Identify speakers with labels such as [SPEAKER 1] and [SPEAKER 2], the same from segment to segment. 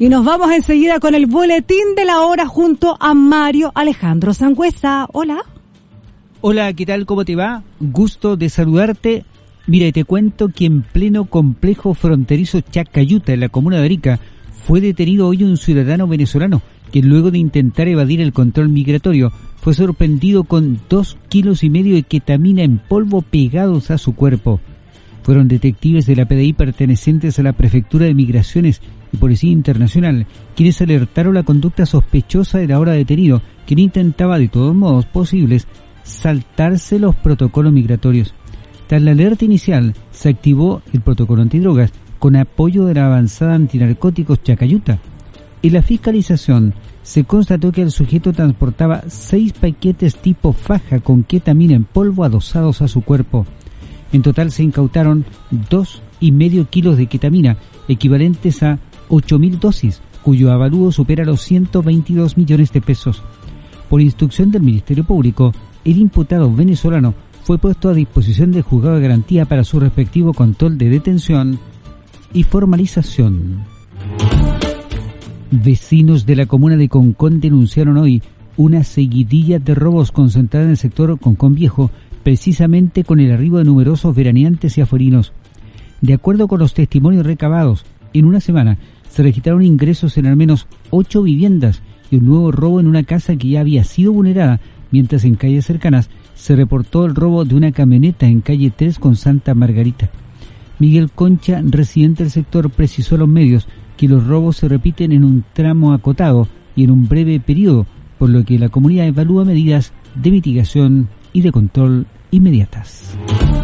[SPEAKER 1] Y nos vamos enseguida con el boletín de la hora junto a Mario Alejandro Sangüesa. Hola.
[SPEAKER 2] Hola, ¿qué tal? ¿Cómo te va? Gusto de saludarte. Mira, y te cuento que en pleno complejo fronterizo Chacayuta, en la comuna de Arica, fue detenido hoy un ciudadano venezolano que luego de intentar evadir el control migratorio fue sorprendido con 2,5 kilos de ketamina en polvo pegados a su cuerpo. Fueron detectives de la PDI pertenecientes a la Prefectura de Migraciones y Policía Internacional quienes alertaron la conducta sospechosa del ahora detenido, quien intentaba de todos modos posibles saltarse los protocolos migratorios. Tras la alerta inicial, se activó el protocolo antidrogas con apoyo de la avanzada antinarcóticos Chacayuta. En la fiscalización se constató que el sujeto transportaba 6 paquetes tipo faja con ketamina en polvo adosados a su cuerpo. En total se incautaron 2,5 kilos de ketamina, equivalentes a 8.000 dosis, cuyo avalúo supera los 122 millones de pesos. Por instrucción del Ministerio Público, el imputado venezolano fue puesto a disposición del juzgado de garantía para su respectivo control de detención y formalización. Vecinos de la comuna de Concón denunciaron hoy una seguidilla de robos concentrada en el sector Concón Viejo, precisamente con el arribo de numerosos veraneantes y afuerinos. De acuerdo con los testimonios recabados, en una semana se registraron ingresos en al menos 8 viviendas y un nuevo robo en una casa que ya había sido vulnerada, mientras en calles cercanas se reportó el robo de una camioneta en calle 3 con Santa Margarita. Miguel Concha, residente del sector, precisó a los medios que los robos se repiten en un tramo acotado y en un breve periodo, por lo que la comunidad evalúa medidas de mitigación y de control inmediatas.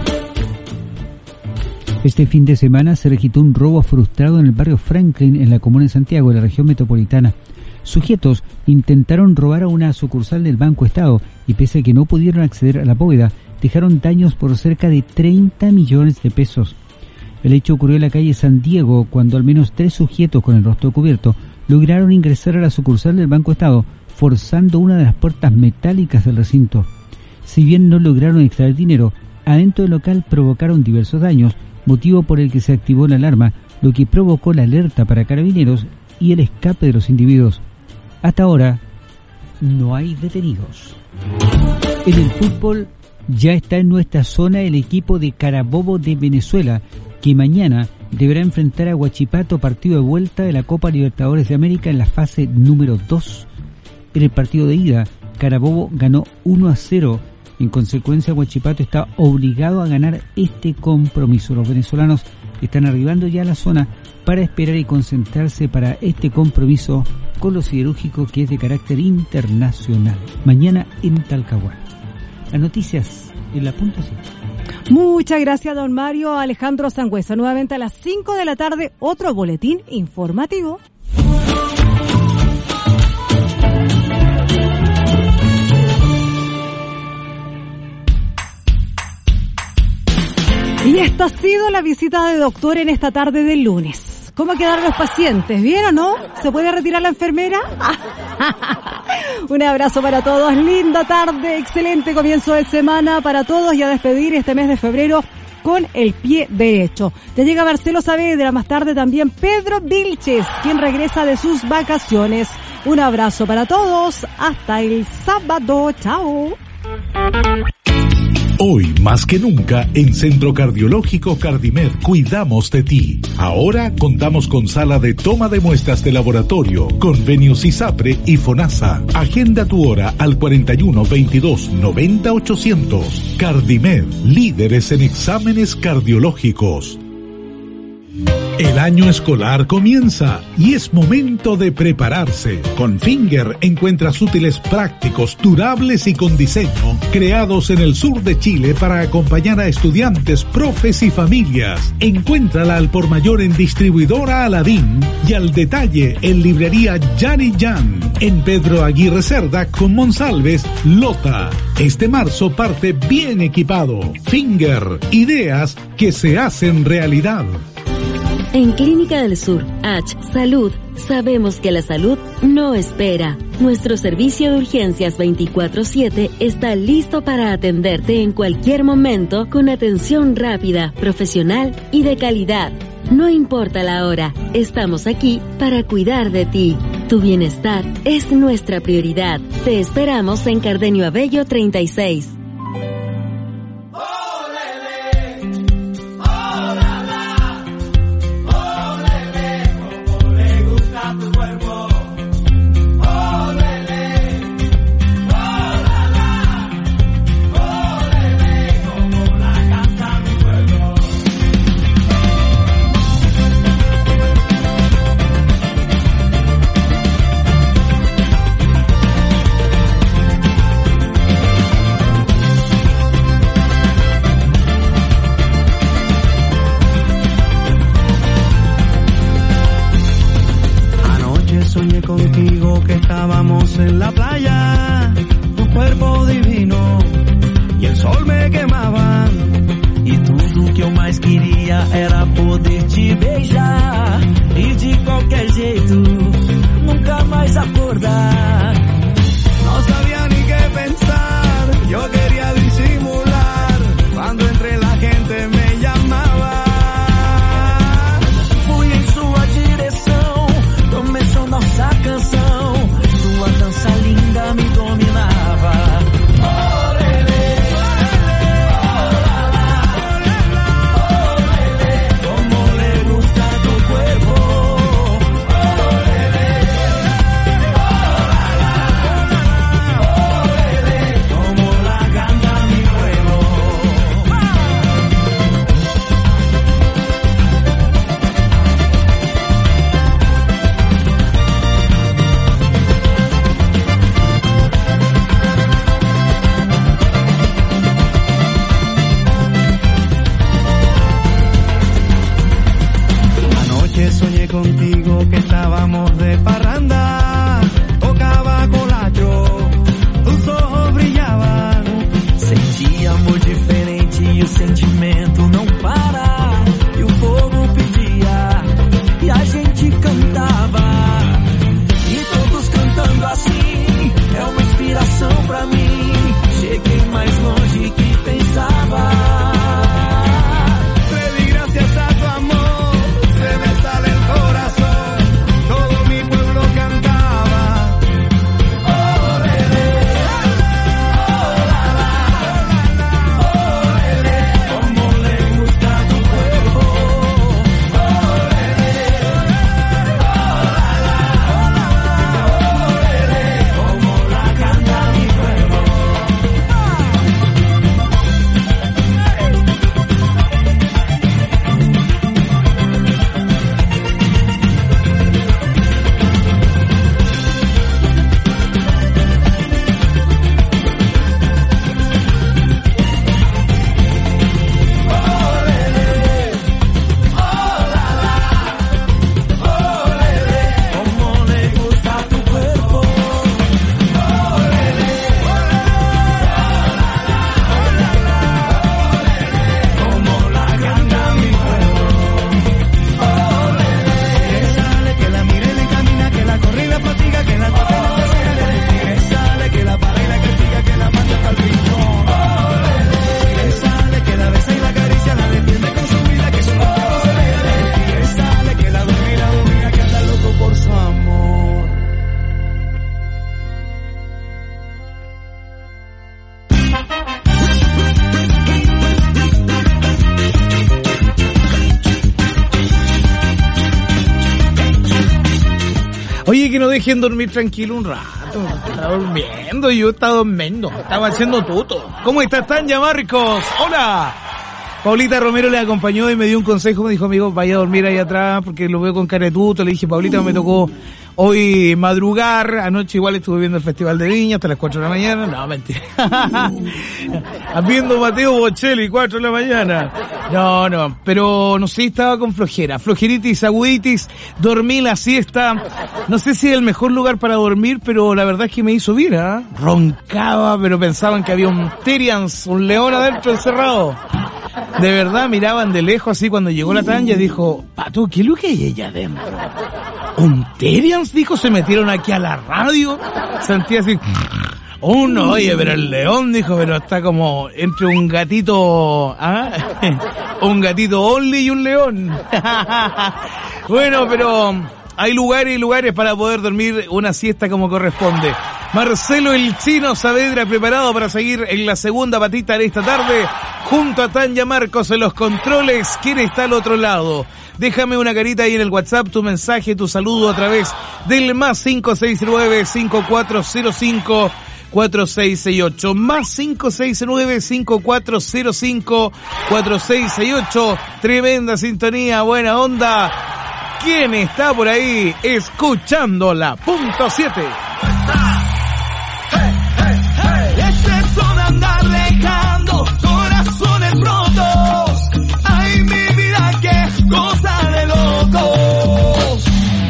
[SPEAKER 2] Este fin de semana se registró un robo frustrado en el barrio Franklin, en la comuna de Santiago, de la región metropolitana. Sujetos intentaron robar a una sucursal del Banco Estado y pese a que no pudieron acceder a la bóveda, dejaron daños por cerca de 30 millones de pesos. El hecho ocurrió en la calle San Diego, cuando al menos 3 sujetos con el rostro cubierto lograron ingresar a la sucursal del Banco Estado, forzando una de las puertas metálicas del recinto. Si bien no lograron extraer dinero, adentro del local provocaron diversos daños, motivo por el que se activó la alarma, lo que provocó la alerta para carabineros y el escape de los individuos. Hasta ahora, no hay detenidos. En el fútbol, ya está en nuestra zona el equipo de Carabobo de Venezuela, que mañana deberá enfrentar a Huachipato, partido de vuelta de la Copa Libertadores de América en la fase número 2. En el partido de ida, Carabobo ganó 1-0. En consecuencia, Huachipato está obligado a ganar este compromiso. Los venezolanos están arribando ya a la zona para esperar y concentrarse para este compromiso con lo siderúrgico, que es de carácter internacional. Mañana en Talcahuano. Las noticias en la punto 7.
[SPEAKER 1] Muchas gracias, don Mario Alejandro Sangüesa. Nuevamente a las 5 de la tarde, otro boletín informativo. Y esta ha sido la visita de doctor en esta tarde del lunes. ¿Cómo quedaron los pacientes? ¿Bien o no? ¿Se puede retirar la enfermera? Un abrazo para todos, linda tarde, excelente comienzo de semana para todos y a despedir este mes de febrero con el pie derecho. Ya llega Marcelo Saavedra, más tarde también Pedro Vilches, quien regresa de sus vacaciones. Un abrazo para todos, hasta el sábado, chao.
[SPEAKER 3] Hoy más que nunca en Centro Cardiológico Cardimed cuidamos de ti. Ahora contamos con sala de toma de muestras de laboratorio, convenios ISAPRE y FONASA. Agenda tu hora al 41 22 90 800. Cardimed, líderes en exámenes cardiológicos. El año escolar comienza y es momento de prepararse. Con Finger encuentras útiles prácticos, durables y con diseño, creados en el sur de Chile para acompañar a estudiantes, profes y familias. Encuéntrala al por mayor en distribuidora Aladín y al detalle en librería Jan y Jan. En Pedro Aguirre Cerda con Monsalves, Lota. Este marzo parte bien equipado. Finger, ideas que se hacen realidad.
[SPEAKER 4] En Clínica del Sur, H Salud, sabemos que la salud no espera. Nuestro servicio de urgencias 24/7 está listo para atenderte en cualquier momento con atención rápida, profesional y de calidad. No importa la hora, estamos aquí para cuidar de ti. Tu bienestar es nuestra prioridad. Te esperamos en Cardenio Abello 36.
[SPEAKER 5] Contigo que estábamos en la playa, tu cuerpo divino e o sol me queimava, e tudo que eu mais queria era poder te beijar, e de qualquer jeito nunca mais acordar. No sabía ni qué pensar, yo quería disimular, cuando entre la gente me llamaba. Fui em sua direção, começou nossa canção, sua dança linda me dominava. Contigo que estábamos de parranda, tocaba colacho, tus ojos brillaban, sentia amor diferente e o sentimento não para, e o povo pedia e a gente cantava, e todos cantando assim, é uma inspiração pra mim, cheguei mais longe que pensava.
[SPEAKER 6] Oye, que no dejen dormir tranquilo un rato. Estaba durmiendo, yo estaba durmiendo. Estaba haciendo tuto. ¿Cómo estás, Tanya Marcos? ¡Hola! Paulita Romero le acompañó y me dio un consejo. Me dijo, amigo, vaya a dormir ahí atrás porque lo veo con cara de tuto. Le dije, Paulita, me tocó hoy madrugar. Anoche igual estuve viendo el Festival de Viña hasta las 4 de la mañana. No, mentira. Viendo Mateo Bocelli, 4 de la mañana. No, pero no sé, estaba con flojera. Flojeritis, aguditis, dormí la siesta. No sé si es el mejor lugar para dormir, pero la verdad es que me hizo bien, ¿eh? Roncaba, pero pensaban que había un Tyrians, un león adentro encerrado. De verdad, miraban de lejos así cuando llegó la Tanya, dijo, Pato, ¿qué es lo que hay ella adentro? ¿Un Terians? Dijo, se metieron aquí a la radio. Sentía así... no, oye, pero el león, dijo, pero está como entre un gatito, un gatito only y un león. Bueno, pero hay lugares y lugares para poder dormir una siesta como corresponde. Marcelo el Chino Saavedra preparado para seguir en la segunda patita de esta tarde, junto a Tanya Marcos en los controles. ¿Quién está al otro lado? Déjame una carita ahí en el WhatsApp, tu mensaje, tu saludo a través del más 569-5405-4668, más 569-5405-4668. Tremenda sintonía, buena onda. ¿Quién está por ahí escuchando la punto 7?
[SPEAKER 5] Es eso de andar dejando corazones rotos. Ay, mi vida, qué cosa de locos.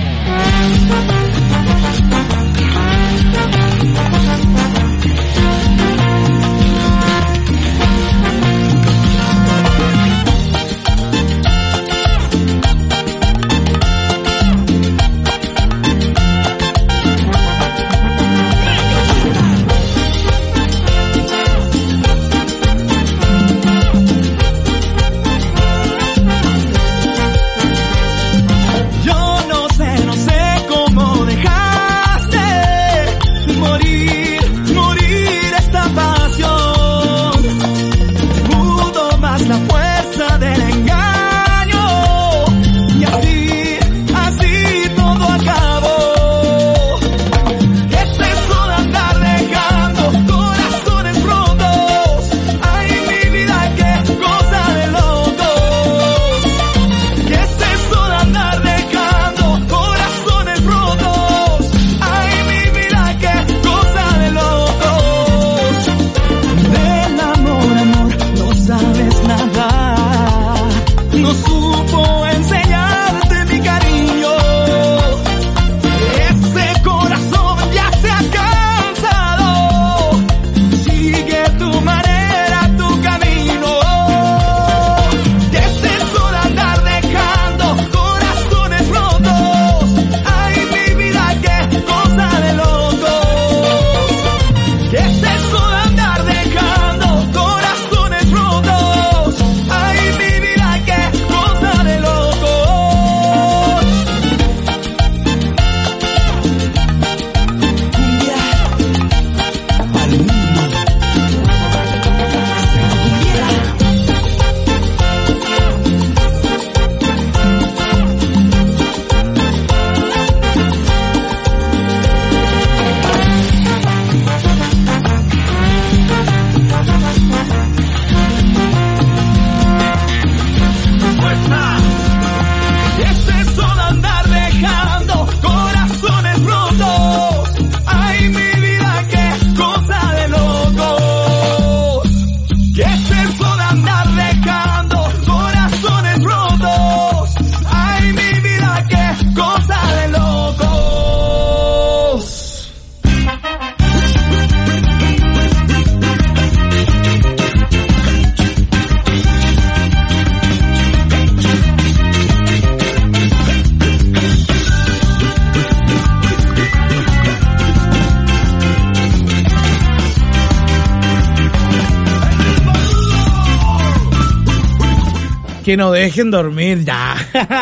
[SPEAKER 6] Que no dejen dormir ya.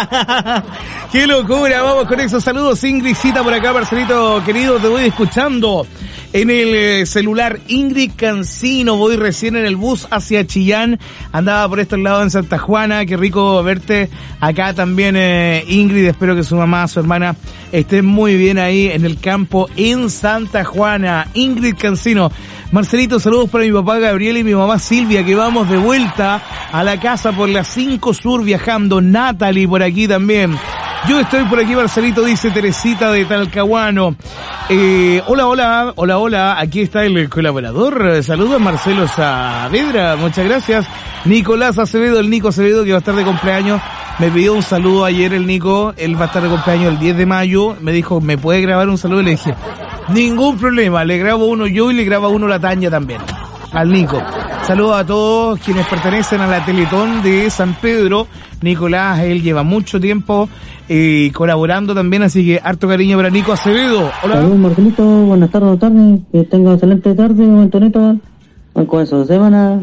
[SPEAKER 6] ¡Qué locura! Vamos con esos saludos. Ingridcita por acá, Marcelito querido, te voy escuchando en el celular. Ingrid Cancino, voy recién en el bus hacia Chillán. Andaba por estos lados en Santa Juana. Qué rico verte acá también, Ingrid. Espero que su mamá, su hermana estén muy bien ahí en el campo en Santa Juana. Ingrid Cancino. Marcelito, saludos para mi papá Gabriel y mi mamá Silvia, que vamos de vuelta a la casa por las 5 Sur viajando. Natalie por aquí también. Yo estoy por aquí, Marcelito, dice Teresita de Talcahuano. Hola, aquí está el colaborador. Saludos, Marcelo Saavedra, muchas gracias. Nicolás Acevedo, el Nico Acevedo, que va a estar de cumpleaños. Me pidió un saludo ayer el Nico, él va a estar de cumpleaños el 10 de mayo. Me dijo, ¿me puede grabar un saludo? Y le dije, ningún problema, le grabo uno yo y le graba uno la Tanya también, al Nico. Saludos a todos quienes pertenecen a la Teletón de San Pedro. Nicolás, él lleva mucho tiempo colaborando también, así que harto cariño para Nico Acevedo. Hola.
[SPEAKER 7] Saludos, Marcelito, buenas tardes, que tenga excelente tarde, Antonito, buen comienzo de semana.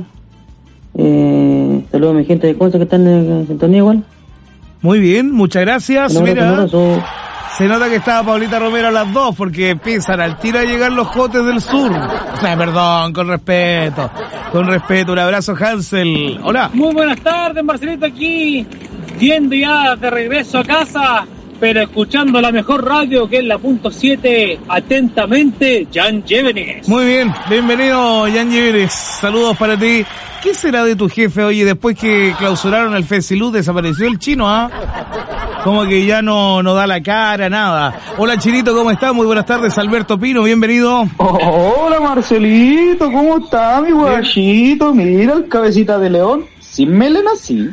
[SPEAKER 7] Saludos a mi gente de Conce que están en sintonía igual.
[SPEAKER 6] Muy bien, muchas gracias. Mira,
[SPEAKER 7] se
[SPEAKER 6] nota que estaba Paulita Romero a las 2 porque empiezan al tiro a llegar los jotes del sur. O sea, perdón, con respeto, un abrazo, Hansel. Hola.
[SPEAKER 8] Muy buenas tardes, Marcelito, aquí, yendo ya de regreso a casa, pero escuchando la mejor radio que es la .7, atentamente, Jan Llévenes.
[SPEAKER 6] Muy bien, bienvenido, Jan Llévenes, saludos para ti. ¿Qué será de tu jefe, oye, después que clausuraron el Fesiluz, desapareció el chino, ah? Como que ya no da la cara, nada. Hola, Chinito, ¿cómo estás? Muy buenas tardes, Alberto Pino, bienvenido.
[SPEAKER 9] Hola, Marcelito, ¿cómo está, mi guachito? Mira el cabecita de león, sin melena, sí.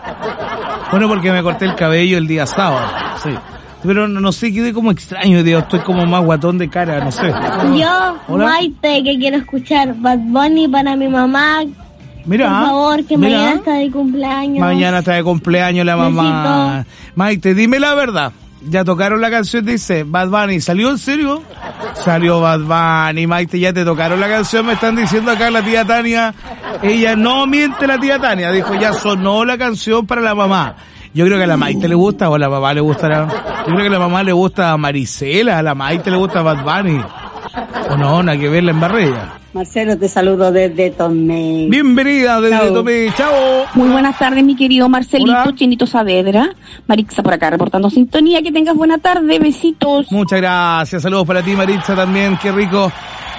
[SPEAKER 6] Bueno, porque me corté el cabello el día sábado, sí. Pero no sé, quedé como extraño, tío. Estoy como más guatón de cara, no sé.
[SPEAKER 10] Yo,
[SPEAKER 6] ¿Hola?
[SPEAKER 10] Maite, que quiero escuchar Bad Bunny para mi mamá.
[SPEAKER 6] Mira,
[SPEAKER 10] por favor, que
[SPEAKER 6] mira,
[SPEAKER 10] mañana está de cumpleaños.
[SPEAKER 6] Mañana está de cumpleaños la mamá.
[SPEAKER 10] Besito.
[SPEAKER 6] Maite, dime la verdad. Ya tocaron la canción, dice Bad Bunny. ¿Salió en serio? Salió Bad Bunny. Maite, ya te tocaron la canción. Me están diciendo acá la tía Tania. Ella no miente, la tía Tania. Dijo, ya sonó la canción para la mamá. Yo creo que a la Maite le gusta, o a la mamá le gustará. Yo creo que a la mamá le gusta a Marisela, a la Maite le gusta Bad Bunny. O no, nada que verla en Barrella.
[SPEAKER 11] Marcelo, te saludo desde Tomé.
[SPEAKER 6] Bienvenida desde Tomé, chao.
[SPEAKER 12] Muy buenas tardes, mi querido Marcelito. Hola. Chinito Saavedra, Marixa por acá reportando sintonía. Que tengas buena tarde, besitos.
[SPEAKER 6] Muchas gracias, saludos para ti, Marixa, también, qué rico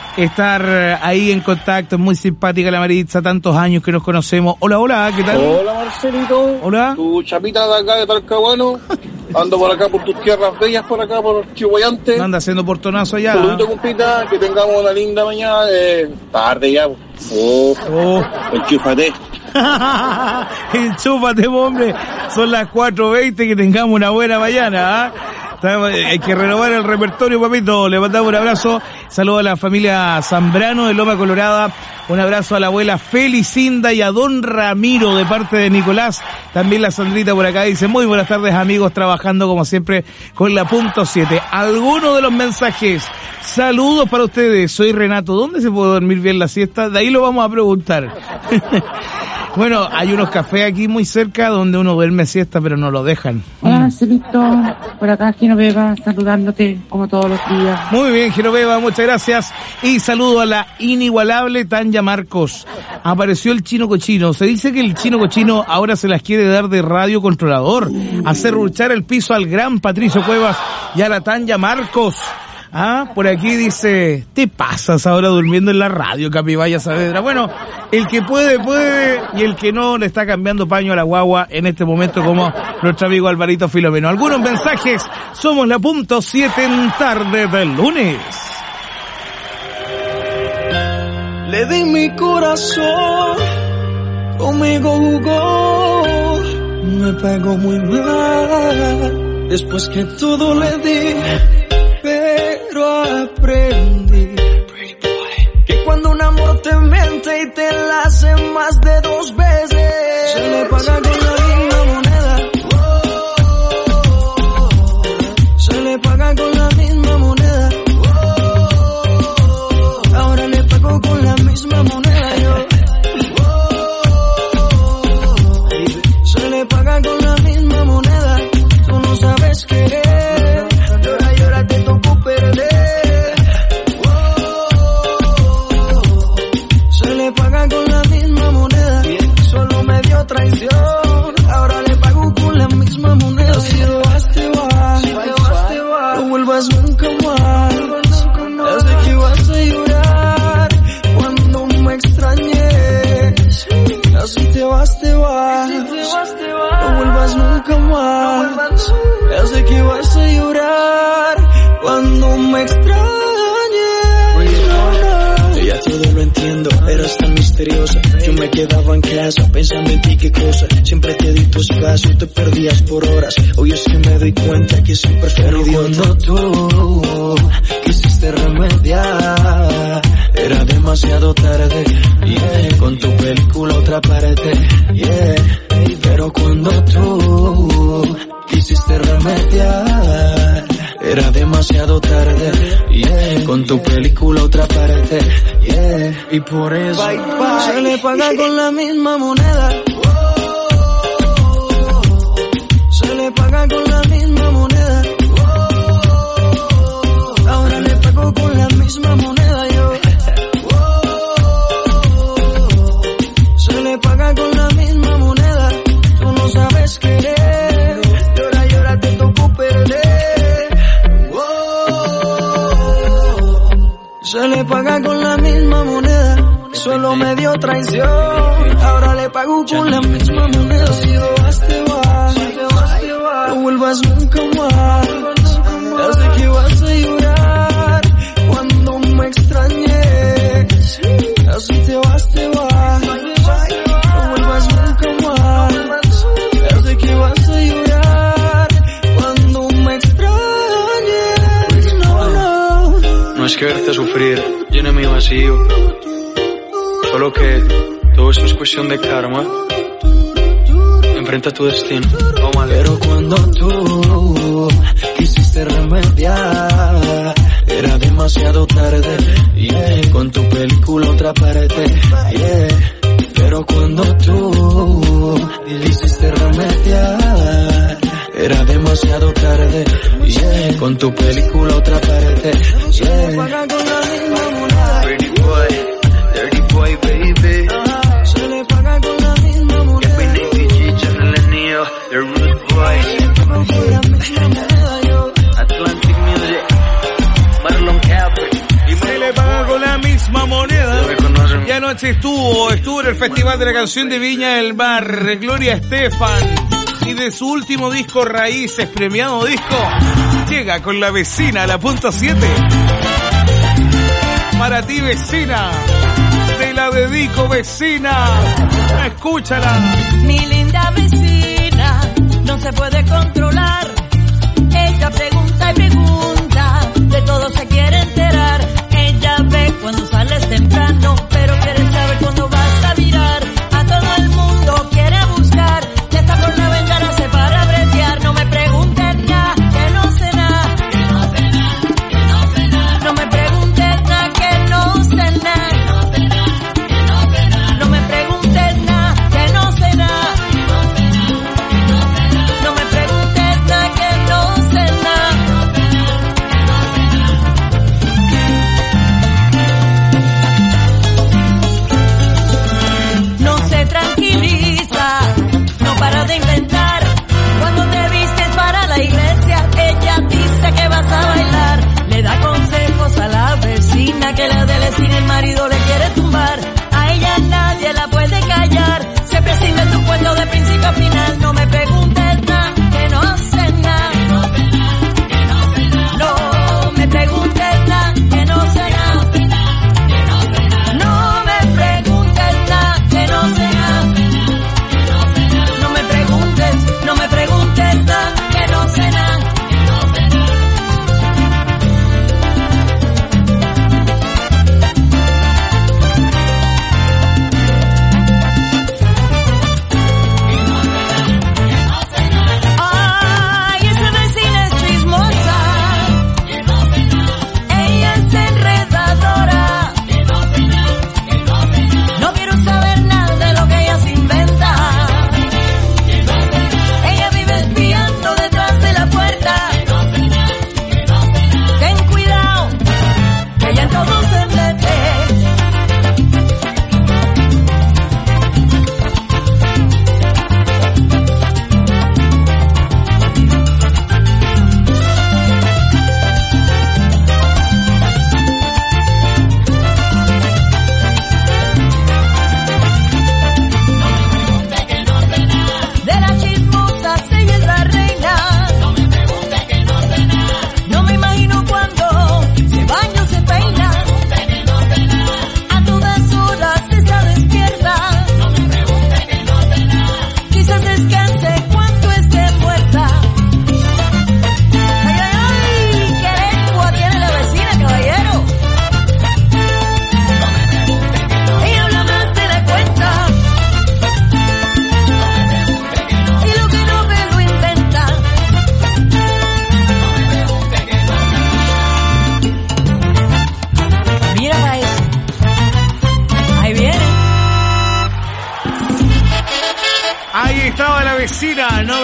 [SPEAKER 6] estar ahí en contacto, es muy simpática la Maritza, tantos años que nos conocemos. Hola, hola, ¿qué tal?
[SPEAKER 9] Hola, Marcelito.
[SPEAKER 6] Hola.
[SPEAKER 9] Tu chapita de acá de Talcahuano, ando por acá por tus tierras bellas, por acá por Chihuayante.
[SPEAKER 6] Anda haciendo portonazo allá.
[SPEAKER 9] Saludito, compita, que tengamos una linda mañana, tarde ya. Enchúfate.
[SPEAKER 6] Enchúfate, hombre, son las 4:20, que tengamos una buena mañana, ¿ah? Hay que renovar el repertorio, papito. Le mandamos un abrazo. Saludos a la familia Zambrano de Loma Colorada. Un abrazo a la abuela Felicinda y a don Ramiro de parte de Nicolás. También la Sandrita por acá dice, muy buenas tardes, amigos, trabajando como siempre con la .7. Algunos de los mensajes. Saludos para ustedes. Soy Renato. ¿Dónde se puede dormir bien la siesta? De ahí lo vamos a preguntar. Bueno, hay unos cafés aquí muy cerca donde uno duerme siesta, pero no lo dejan.
[SPEAKER 12] Hola, Marcelito. Por acá, Genoveva, saludándote como todos los días.
[SPEAKER 6] Muy bien, Genoveva, muchas gracias. Y saludo a la inigualable Tanya Marcos. Apareció el chino cochino. Se dice que el chino cochino ahora se las quiere dar de radio controlador. Hacer ruchar el piso al gran Patricio Cuevas y a la Tanya Marcos. Ah, por aquí dice, te pasas ahora durmiendo en la radio, Capibaya Saavedra. Bueno, el que puede, puede, y el que no, le está cambiando paño a la guagua en este momento, como nuestro amigo Alvarito Filomeno. Algunos mensajes, somos la .7 en tarde del lunes.
[SPEAKER 5] Le di mi corazón, conmigo jugó, me pegó muy mal, después que todo le di. Pero aprendí que cuando un amor te miente y te la hace más de 2 veces, se le paga con la misma moneda. Se le paga con la misma moneda. Ahora le pago con la misma moneda yo. Se le paga con la misma moneda. Tú no sabes querer. Te tocó perder. Se le paga con la misma moneda. Solo me dio traición. Ahora le pago con la misma moneda. Si te vas, te vas. No vuelvas nunca más. Ya sé que vas a llorar cuando me extrañes. Así te vas, te vas. No vuelvas nunca más. Ya sé que vas a llorar cuando me extrañes. Ya todo lo entiendo, eras tan misteriosa. Yo me quedaba en casa pensando en ti, qué cosa. Siempre te di tu espacio, te perdías por horas. Hoy es que me doy cuenta que siempre fui un idiota. Cuando tú quisiste remediar Era demasiado tarde, yeah. Con tu película otra parte, yeah. Pero cuando tú quisiste remediar, era demasiado tarde, yeah. Con tu película otra parte, yeah. Y por eso bye, bye. Se le paga con la misma moneda. Se le paga con la misma moneda. Ahora le pago con la misma moneda yo. Se le paga con la misma moneda. Tú no sabes querer. Llora, llora, te tocó perder. Se le paga con la misma moneda. Solo me dio traición. Ahora le pago con la misma moneda. Si te vas, te vas. No vuelvas nunca más. Ya sé que vas a llorar cuando me extrañes. Así te vas, te vas. No vuelvas nunca más. Ya sé que vas a llorar cuando me extrañes. No, no.
[SPEAKER 13] No es que verte sufrir llene mi vacío. Solo que todo esto es cuestión de karma. Enfrenta tu destino.
[SPEAKER 5] Pero cuando tú quisiste remediar, era demasiado tarde, yeah. Con tu película otra parte, yeah. Pero cuando tú quisiste remediar, era demasiado tarde, yeah. Con tu película otra parte, yeah.
[SPEAKER 13] Pretty boy, baby.
[SPEAKER 5] Se le paga con la misma moneda.
[SPEAKER 13] The Root Boys, Atlantic Music, Marlon Capri.
[SPEAKER 6] Y se le paga con la misma moneda. Y anoche estuvo en el Festival de la Canción de Viña del Mar, Gloria Estefan. Y de su último disco Raíces, premiado disco, llega con La Vecina, la punto 7. Para ti, vecina, te la dedico, vecina. Escúchala.
[SPEAKER 14] Mi linda vecina no se puede controlar. Ella pregunta y pregunta, de todo se quiere enterar. Ella ve cuando sales temprano, pero quiere saber cuándo vas a virar. A todo el mundo quiere buscar, ya está por la ventana se para a bretear. No me preguntes nada, que no sé nada. No me preguntes nada, que no sé nada. No me preguntes nada, que no sé nada. No me preguntes nada,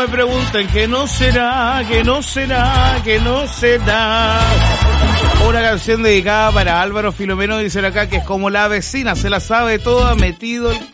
[SPEAKER 6] me pregunten que no será, que no será, que no será. Una canción dedicada para Álvaro Filomeno, dicen acá, que es como la vecina, se la sabe toda, metido el...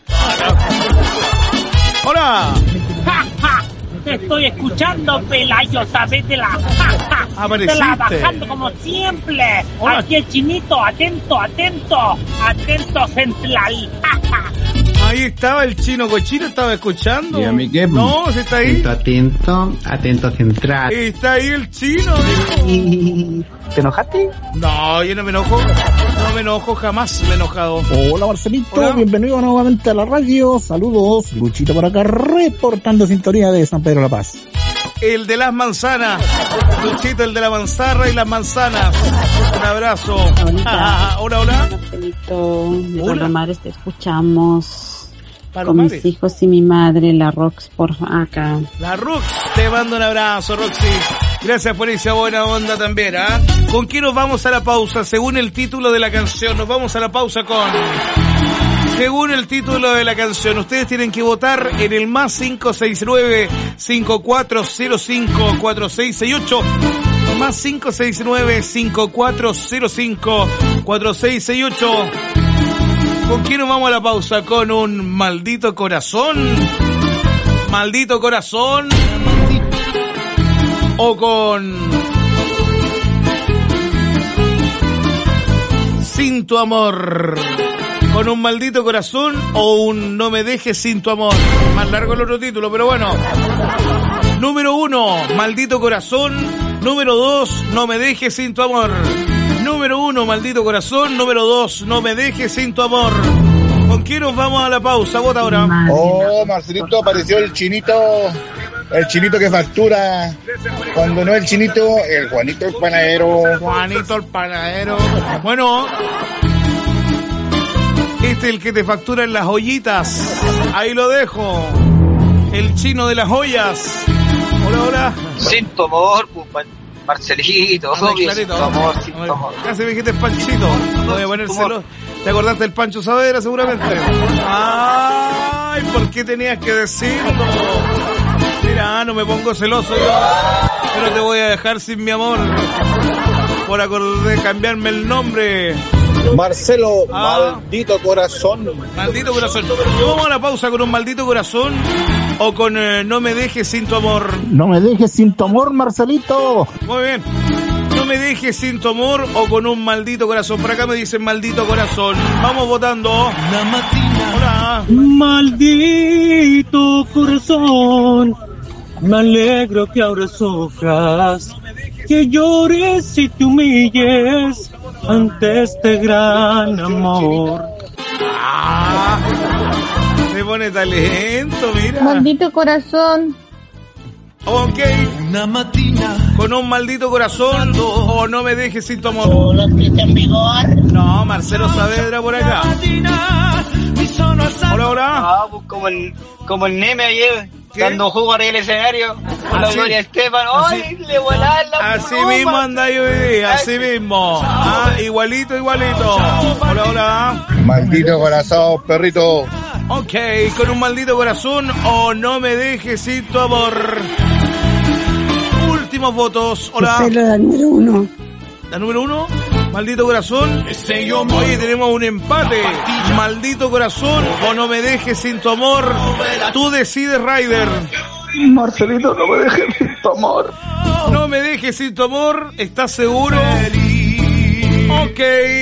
[SPEAKER 6] ¡Hola!
[SPEAKER 8] ¡Ja, ja! Te estoy escuchando, Pelayo, sabes de la... ¡Ja, ja!
[SPEAKER 6] Apareciste.
[SPEAKER 8] Trabajando como siempre.
[SPEAKER 6] Hola.
[SPEAKER 8] Aquí el chinito, atento, atento. Atento central. ¡Ja, ja!
[SPEAKER 6] Ahí estaba el chino cochino, estaba escuchando.
[SPEAKER 15] ¿Y a mí qué?
[SPEAKER 6] No, si está ahí.
[SPEAKER 15] Atento, atento central.
[SPEAKER 6] Está ahí el chino, dijo.
[SPEAKER 15] ¿Te enojaste?
[SPEAKER 6] No, yo no me enojo. No me enojo, jamás me he enojado.
[SPEAKER 16] Hola Marcelito,
[SPEAKER 6] Hola.
[SPEAKER 16] bienvenido nuevamente a la radio. Saludos, Luchito por acá, reportando sintonía de San Pedro de la Paz.
[SPEAKER 6] El de las manzanas. Luchito, el de la manzana y las manzanas. Un abrazo. Hola, hola.
[SPEAKER 17] Marcelito, de
[SPEAKER 6] Hola.
[SPEAKER 17] Palomares te escuchamos. Con
[SPEAKER 6] Palomares.
[SPEAKER 17] mis hijos y mi madre, la Rox por acá.
[SPEAKER 6] La Rox, te mando un abrazo, Roxy. Gracias por esa buena onda también, ¿ah? ¿Con qué nos vamos a la pausa? Según el título de la canción, nos vamos a la pausa con... Según el título de la canción, ustedes tienen que votar en el más 569-5405-4668. Más 569-5405-4668. ¿Con quién nos vamos a la pausa? ¿Con un maldito corazón? ¿Maldito corazón? ¿O con... Sin tu amor? ¿Con un maldito corazón o un no me dejes sin tu amor? Más largo el otro título, pero bueno. Número 1, maldito corazón. Número 2, no me dejes sin tu amor. Número 1, maldito corazón. Número 2, no me dejes sin tu amor. ¿Con quién nos vamos a la pausa? Vota ahora.
[SPEAKER 18] Oh, Marcelito, apareció el chinito que factura. Cuando no el chinito, el Juanito el panadero.
[SPEAKER 6] Juanito el panadero. Bueno, este es el que te factura en las ollitas. Ahí lo dejo. El chino de las ollas. Hola, hola.
[SPEAKER 19] Sin tu amor, pues, Marcelito.
[SPEAKER 6] Clarito.
[SPEAKER 19] Sin tu amor, sin tu amor.
[SPEAKER 6] Casi me dijiste Panchito. Voy a ponérselo. ¿Te acordaste del Pancho Saavedra seguramente? Ay, ¿por qué tenías que decirlo? Mira, no me pongo celoso yo. Pero te voy a dejar sin mi amor. Por acordar de cambiarme el nombre.
[SPEAKER 18] Marcelo, maldito corazón.
[SPEAKER 6] Maldito corazón. Vamos a la pausa con un maldito corazón o con no me dejes sin tu amor.
[SPEAKER 16] No me dejes sin tu amor, Marcelito.
[SPEAKER 6] Muy bien. No me dejes sin tu amor o con un maldito corazón. Por acá me dicen maldito corazón. Vamos votando. Hola.
[SPEAKER 8] Maldito corazón, me alegro que ahora sufras, que llores y te humilles ante este gran amor.
[SPEAKER 6] Se pone talento, mira.
[SPEAKER 10] Maldito corazón.
[SPEAKER 6] Ok. Una matina. Con un maldito corazón o no me dejes sin tu amor.
[SPEAKER 10] Hola, Cristian Vigor.
[SPEAKER 6] No, Marcelo Saavedra por acá. Hola, hola.
[SPEAKER 19] Ah, pues como el Neme ayer, dando jugo arriba del escenario. Con la Gloria Estefan. ¡Ay, le volaba la
[SPEAKER 6] Así
[SPEAKER 19] pluma!
[SPEAKER 6] mismo anda yo hoy día, así mismo. Ah, igualito. Hola, hola.
[SPEAKER 18] Maldito corazón, perrito.
[SPEAKER 6] Ok, con un maldito corazón o no me dejes sin tu amor. Últimos votos. Hola.
[SPEAKER 17] La número 1.
[SPEAKER 6] La número 1, maldito corazón. Oye, tenemos un empate. Maldito corazón o no me dejes sin tu amor. Tú decides, Ryder.
[SPEAKER 18] Marcelito, no me dejes sin tu amor.
[SPEAKER 6] No me dejes sin tu amor. ¿Estás seguro? Ok.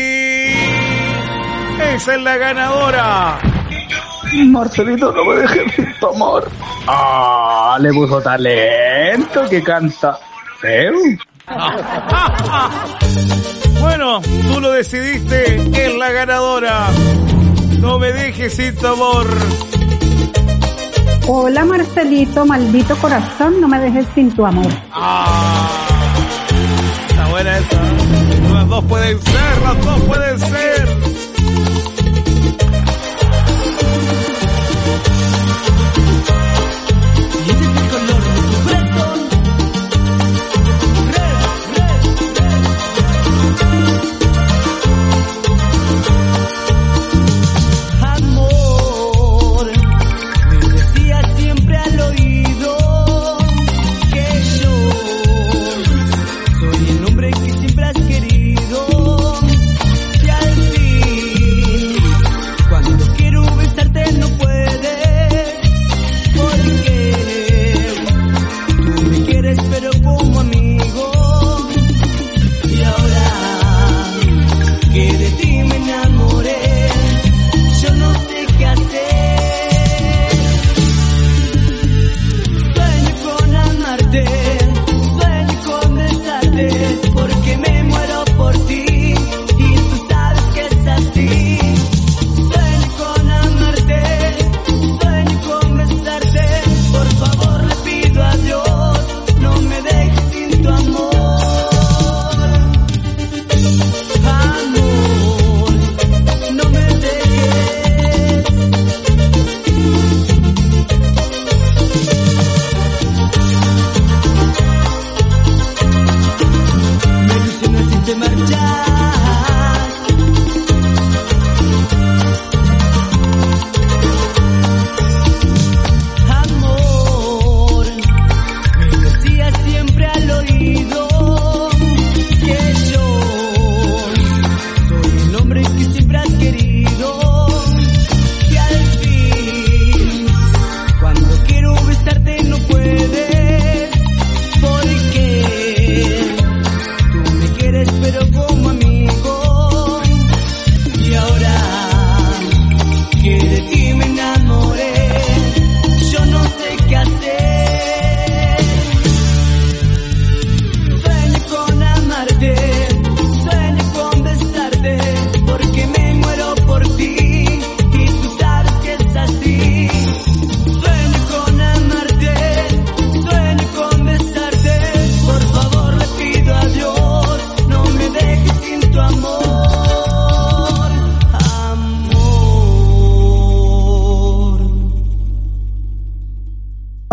[SPEAKER 6] Esa es la ganadora.
[SPEAKER 18] Marcelito, no me dejes sin tu amor. Ah, le puso talento que canta feo.
[SPEAKER 6] Bueno, tú lo decidiste, es la ganadora. No me dejes sin tu amor.
[SPEAKER 17] Hola Marcelito, maldito corazón, no me dejes sin tu amor.
[SPEAKER 6] Está buena esa. Las dos pueden ser.
[SPEAKER 5] Amor, me decía siempre al oído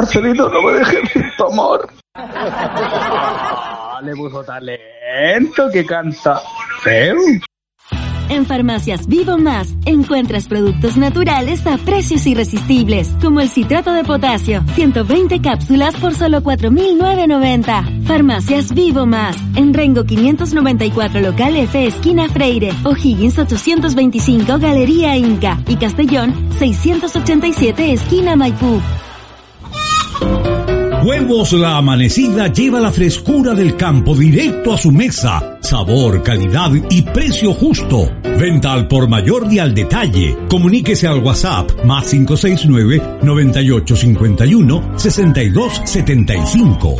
[SPEAKER 9] Marcelito, no me dejes sin tu amor. Le puso talento que canta feo.
[SPEAKER 4] En Farmacias Vivo Más encuentras productos naturales a precios irresistibles, como el citrato de potasio, 120 cápsulas por solo 4.990. Farmacias Vivo Más, en Rengo 594 local F esquina Freire, O'Higgins 825 Galería Inca y Castellón 687 esquina Maipú.
[SPEAKER 20] Huevos La Amanecida lleva la frescura del campo directo a su mesa. Sabor, calidad y precio justo. Venta al por mayor y al detalle. Comuníquese al WhatsApp más 569-9851-6275.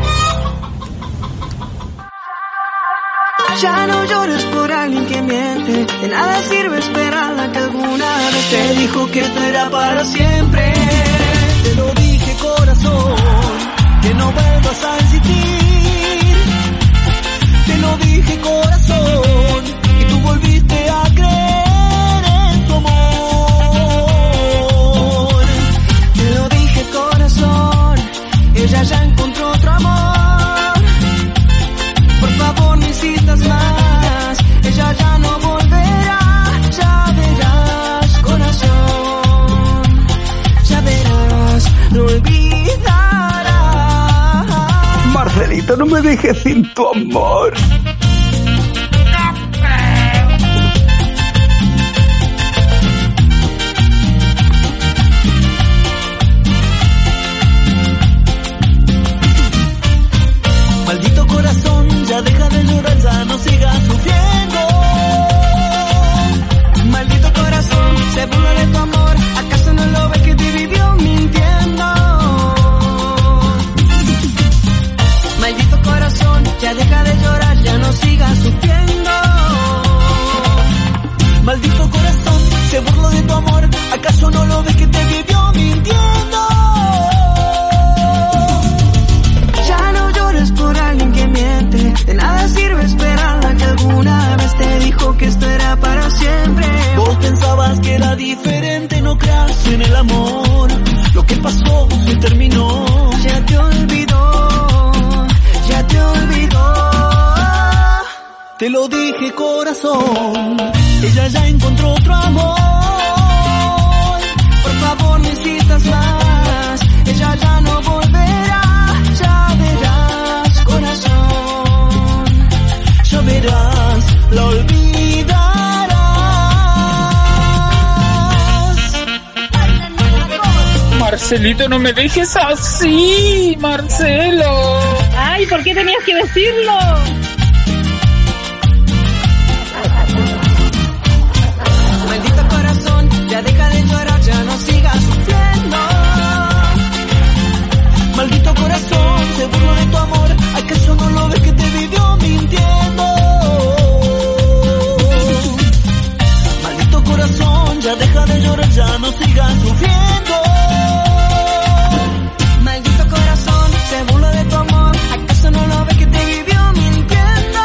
[SPEAKER 5] Ya no llores por alguien que miente, de nada sirve esperarla que alguna vez te dijo que esto era para siempre. Te lo dije, corazón, que no vuelvas a insistir. Te lo dije, corazón, y tú volviste a creer en tu amor. Te lo dije, corazón, ella ya encontró otro amor. Por favor, no insistas más, ella ya no volverá. Ya verás, corazón, ya verás, lo olvidarás.
[SPEAKER 9] Marcelito, no me dejes sin tu amor.
[SPEAKER 5] Maldito corazón, ya deja de llorar, ya no sigas sufriendo. Maldito corazón, se burla de tu amor, ¿acaso no lo ves que te vivió mintiendo? Maldito corazón, ya deja de llorar, ya no sigas sufriendo. Maldito corazón, se burla de tu amor, ¿acaso no lo ves que te vivió mintiendo? Ya no llores por alguien que miente, de nada sirve esperarla que alguna vez te dijo que esto era para siempre. Vos pensabas que era diferente, no creas en el amor. Lo que pasó se terminó. Ya te olvidó, ya te olvidó. Te lo dije, corazón, ella ya encontró otro amor. Por favor, no insistas más, ella ya no volverá. Ya verás, corazón, ya verás, la olvidarás.
[SPEAKER 21] Marcelito, no me dejes así, Marcelo.
[SPEAKER 12] Ay, ¿por qué tenías que decirlo?
[SPEAKER 5] Maldito corazón, ya deja de llorar, ya no sigas sufriendo. Maldito corazón, se burló de tu amor, ¿acaso no lo ves que te vivió mintiendo? Maldito corazón, ya deja de llorar, ya no sigas sufriendo. Maldito corazón, se burló de tu amor, ¿acaso no lo ves que te vivió mintiendo?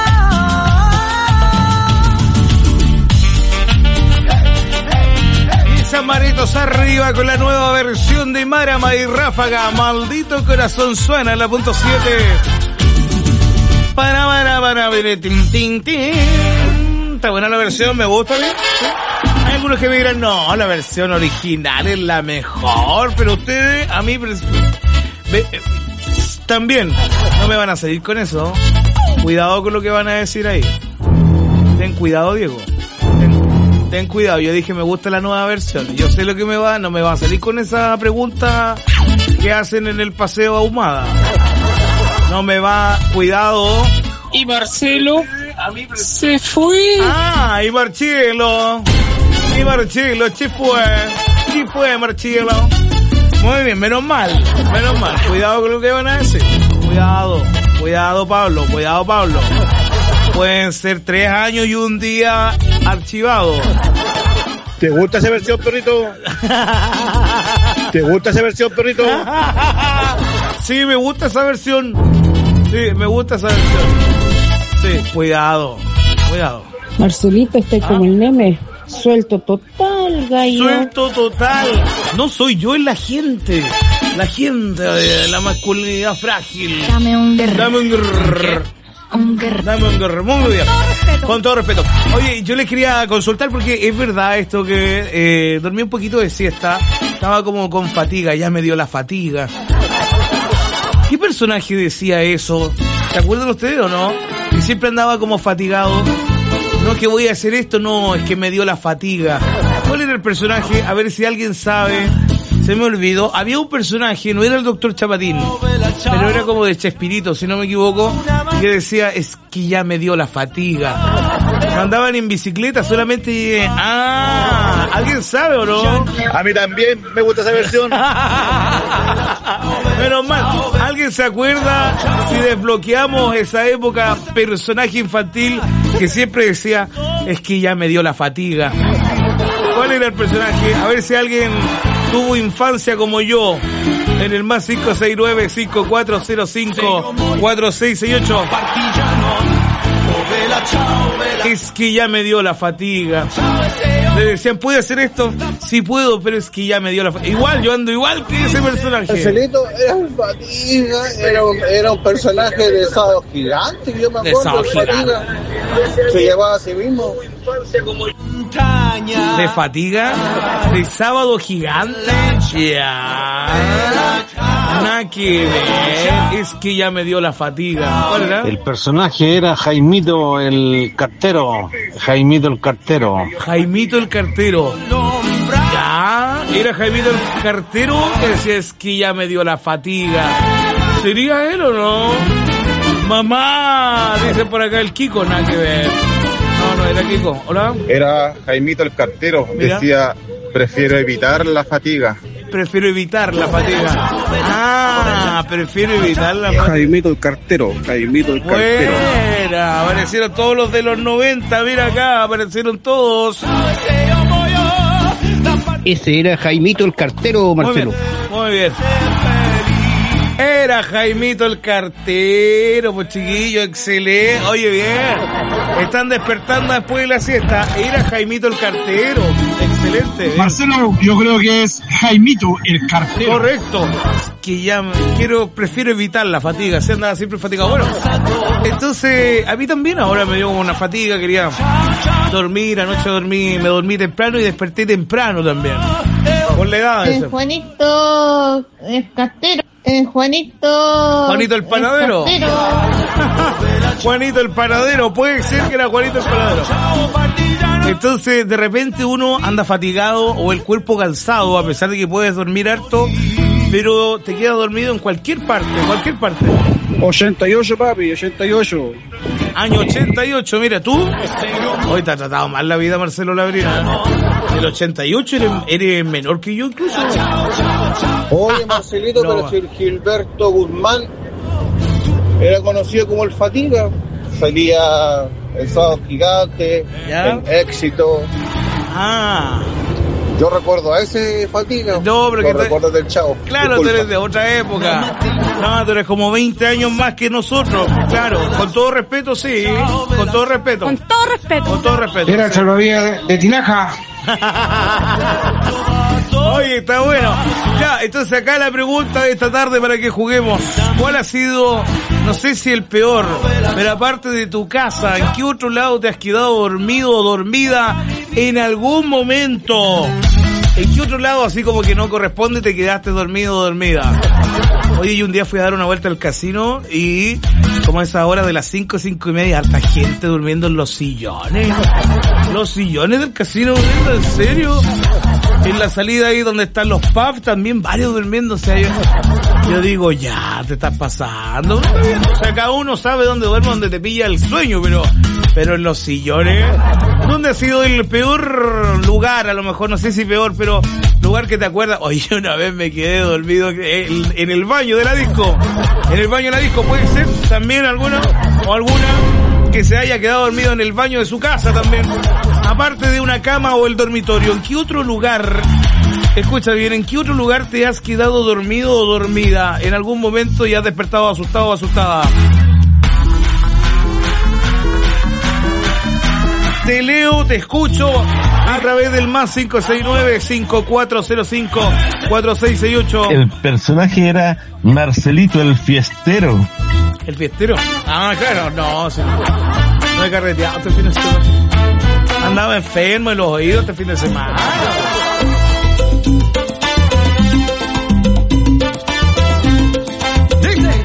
[SPEAKER 6] Y San Maritos arriba con la nueva versión de Marama y Ráfaga. Maldito corazón suena en la punto 7. Para, tin, tin, tin. Está buena la versión, me gusta bien. ¿Sí? Hay algunos que me dirán, no, la versión original es la mejor, pero ustedes, a mí, también, no me van a seguir con eso. Cuidado con lo que van a decir ahí. Ten cuidado, Diego. Ten cuidado, yo dije me gusta la nueva versión. Yo sé lo que no me va a salir con esa pregunta que hacen en el paseo Ahumada. No me va, cuidado.
[SPEAKER 21] Y Marcelo se fue.
[SPEAKER 6] Ah, y Marcelo, ¿qué fue Marcelo? Muy bien, menos mal. Cuidado con lo que van a decir. Cuidado Pablo. Pueden ser 3 años y un día archivado.
[SPEAKER 18] ¿Te gusta esa versión, perrito?
[SPEAKER 6] Sí, me gusta esa versión. Sí, cuidado.
[SPEAKER 22] Marcelito, como el meme, suelto total.
[SPEAKER 12] el gallo.
[SPEAKER 6] Suelto total. No soy yo, es la gente. La gente de la masculinidad frágil.
[SPEAKER 2] Dame un guerrero.
[SPEAKER 6] Dame un guerrero. Dame un guerrero. Muy bien. Con todo respeto. Oye, yo les quería consultar porque es verdad esto que dormí un poquito de siesta. Estaba como con fatiga, ya me dio la fatiga. ¿Qué personaje decía eso? ¿Se acuerdan ustedes o no? Que siempre andaba como fatigado. No, que voy a hacer esto, no, es que me dio la fatiga. ¿Cuál era el personaje? A ver si alguien sabe. Se me olvidó. Había un personaje, no era el Dr. Chapatín, pero era como de Chespirito, si no me equivoco, que decía, es que ya me dio la fatiga. Andaban en bicicleta solamente... ¿alguien sabe o no?
[SPEAKER 18] A mí también me gusta esa versión.
[SPEAKER 6] Menos mal. ¿Alguien se acuerda si desbloqueamos esa época personaje infantil que siempre decía, es que ya me dio la fatiga? ¿Cuál era el personaje? A ver si alguien tuvo infancia como yo. En el más 569-5405-4668. Es que ya me dio la fatiga. Le decían, ¿puede hacer esto? Sí puedo, pero es que ya me dio la fatiga. Igual, yo ando igual que ese personaje.
[SPEAKER 22] Marcelito era fatiga, era un personaje de Sábado Gigante, yo me acuerdo de fatiga. Se llevaba a sí mismo.
[SPEAKER 6] ¿De fatiga? ¿De Sábado Gigante? Ya. Nada que ver. Es que ya me dio la fatiga. ¿Cuál era?
[SPEAKER 23] El personaje era Jaimito el cartero. Jaimito el cartero.
[SPEAKER 6] Jaimito el cartero. Ya. Era Jaimito el cartero que decía, es que ya me dio la fatiga. ¿Sería él o no? Mamá, dice por acá el Kiko. Nada que ver. No, era Kiko. ¿Hola?
[SPEAKER 18] Era Jaimito el cartero. Mira. Decía, prefiero evitar la fatiga.
[SPEAKER 6] Prefiero evitar la fatiga. Prefiero evitar la fatiga.
[SPEAKER 23] Jaimito el cartero. Jaimito el cartero.
[SPEAKER 6] Buena, aparecieron todos los de los 90. Mira acá, aparecieron todos.
[SPEAKER 23] Ese era Jaimito el cartero, Marcelo.
[SPEAKER 6] Muy bien. Era Jaimito el cartero, pues chiquillo, excelente. Oye, bien. Están despertando después de la siesta. Era Jaimito el cartero. Excelente. Bien.
[SPEAKER 24] Marcelo, yo creo que es Jaimito el cartero.
[SPEAKER 6] Correcto. Que ya prefiero evitar la fatiga. Se andaba siempre fatigado. Bueno, entonces, a mí también ahora me dio como una fatiga. Quería dormir, anoche me dormí temprano y desperté temprano también. Por la edad.
[SPEAKER 10] Juanito el cartero.
[SPEAKER 6] Juanito el panadero. Juanito el panadero, puede ser que era Juanito el panadero. Entonces de repente uno anda fatigado o el cuerpo cansado, a pesar de que puedes dormir harto, pero te quedas dormido en cualquier parte.
[SPEAKER 23] 88, papi, 88.
[SPEAKER 6] Año 88, mira tú. Hoy te ha tratado mal la vida Marcelo Labrina. El 88 eres menor que yo incluso.
[SPEAKER 22] Oye, Marcelito, no. Pero si el Gilberto Guzmán era conocido como el Fatiga, salía en Sábado Gigante, en Éxito. Yo recuerdo a ese Fatiga.
[SPEAKER 6] No, pero
[SPEAKER 22] no recuerdo del Chavo.
[SPEAKER 6] Claro, tú eres de otra época. No, tú eres como 20 años más que nosotros. Claro, con todo respeto, sí. Con todo respeto.
[SPEAKER 1] Con todo respeto.
[SPEAKER 6] Con todo respeto.
[SPEAKER 24] Era el salvavidas de Tinaja.
[SPEAKER 6] Oye, está bueno. Ya, entonces acá la pregunta de esta tarde para que juguemos. ¿Cuál ha sido, no sé si el peor, pero aparte de tu casa, en qué otro lado te has quedado dormido o dormida en algún momento? ¿En qué otro lado, así como que no corresponde, te quedaste dormido o dormida? Oye, yo un día fui a dar una vuelta al casino y como a esa hora de las 5:30, harta gente durmiendo en los sillones. Los sillones del casino, ¿en serio? En la salida ahí donde están los pubs, también varios durmiéndose ahí. Yo digo, ya, te estás pasando. O sea, cada uno sabe dónde duerme, dónde te pilla el sueño, pero en los sillones. ¿Dónde ha sido el peor lugar? A lo mejor, no sé si peor, pero lugar que te acuerdas. Oye, una vez me quedé dormido en el baño de la disco. En el baño de la disco puede ser también alguna que se haya quedado dormido en el baño de su casa también. Aparte de una cama o el dormitorio, ¿en qué otro lugar, escucha bien, en qué otro lugar te has quedado dormido o dormida? En algún momento y has despertado asustado o asustada. Te leo, te escucho. a través del más 569-5405-4668.
[SPEAKER 23] El personaje era Marcelito el Fiestero.
[SPEAKER 6] ¿El Fiestero? Ah, claro, no, sí. No he carreteado este fin de semana. Andaba enfermo en los oídos este fin de semana.
[SPEAKER 5] Dice: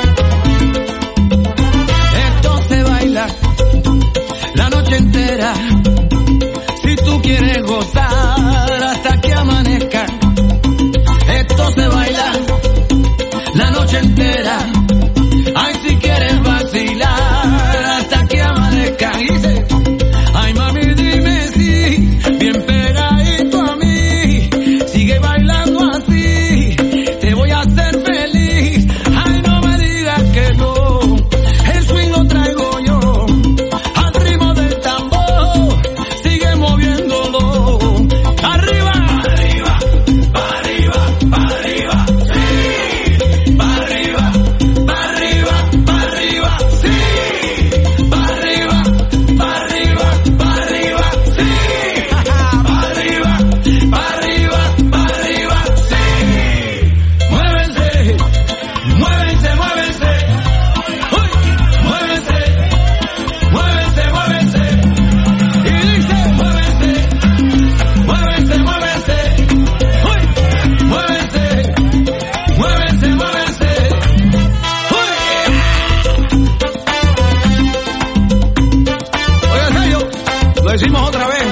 [SPEAKER 5] esto se baila la noche entera. Si tú quieres gozar hasta que amanezca. Esto se baila la noche entera. Ay, si quieres vacilar hasta que amanezca. Dice: ay, mami, dime si bien pegadito a mí. Sigue bailando así, te voy a hacer feliz. Ay, no me digas que no, el swing lo traigo yo. Al ritmo del tambor, sigue moviéndolo. Arriba, arriba, para arriba, para arriba, sí. Para arriba, para arriba, para arriba, sí. Para arriba, para arriba, para arriba, sí. Para arriba, para arriba, para arriba, sí. Muévense, muévense, muévense. Uy, muévense, muévense, muévense. Y dice: muévense, muévense, muévense. Uy, muévense, muévense, muévense. Uy. Oiga, serio, lo decimos otra vez.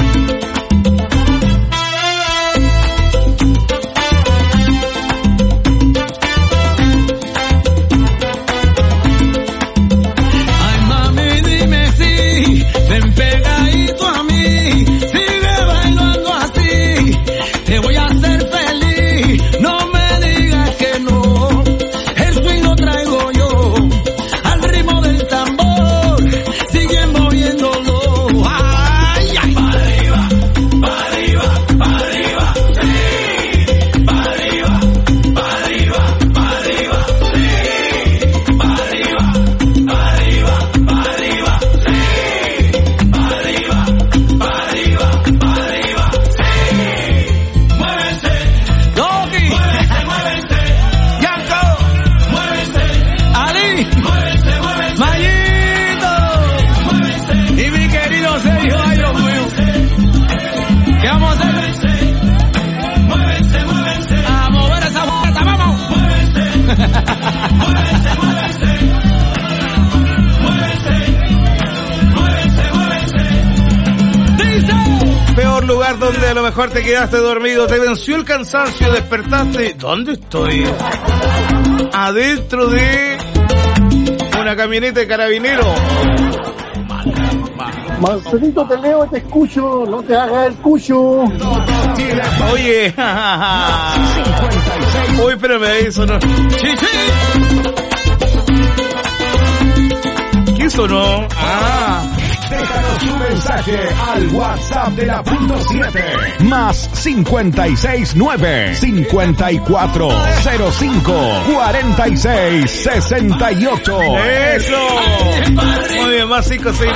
[SPEAKER 5] Ay, mami, dime si ven pegadito a mí. Sigue bailando así, te voy a hacer feliz. No me digas que no, el swing lo traigo yo. Al ritmo del tambor, sigue moviéndolo. Ay, ay. Para arriba, para arriba, para arriba, sí. Para arriba, para arriba, para arriba, sí. Para arriba, para arriba, para arriba, sí. Para arriba, para arriba, para arriba, sí. Muévense, Loki, muévense, muévense. Yanko, muévense. Ali, muévense, muévense. Mayito, muévense. Y mi querido Sergio, ay Dios mío. ¿Qué vamos a hacer? Muévense, muévense. A mover esa puerta, vamos. Muévense, muévense, muévense. Muévense, muévense, muévense. Dice:
[SPEAKER 6] Peor lugar donde a lo mejor te quedaste dormido, te venció el cansancio, despertaste. ¿Dónde estoy? Adentro de una camioneta de carabinero.
[SPEAKER 16] Marcelito, te leo y te escucho, no te hagas el cucho.
[SPEAKER 6] Oye, uy, espérame, eso no. ¿Qué sonó? Ah.
[SPEAKER 20] Déjanos un mensaje al WhatsApp de la .7 más 569-5405-4668.
[SPEAKER 6] ¡Eso! Muy bien, más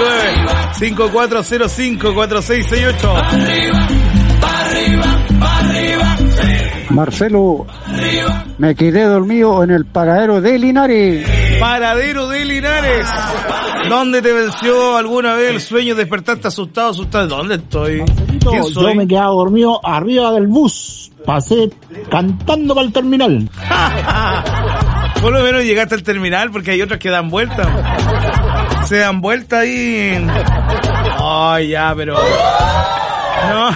[SPEAKER 6] 569-5465-4668.
[SPEAKER 16] Marcelo, me quedé dormido en el paradero de Linares.
[SPEAKER 6] Paradero de Linares. ¿Dónde te venció alguna vez el sueño? ¿Despertaste asustado? ¿Dónde estoy? ¿Quién soy?
[SPEAKER 16] Yo me quedaba dormido arriba del bus. Pasé cantando para el terminal.
[SPEAKER 6] Por lo menos llegaste al terminal, porque hay otros que dan vuelta. Se dan vuelta ahí. Ay, ya, pero... No.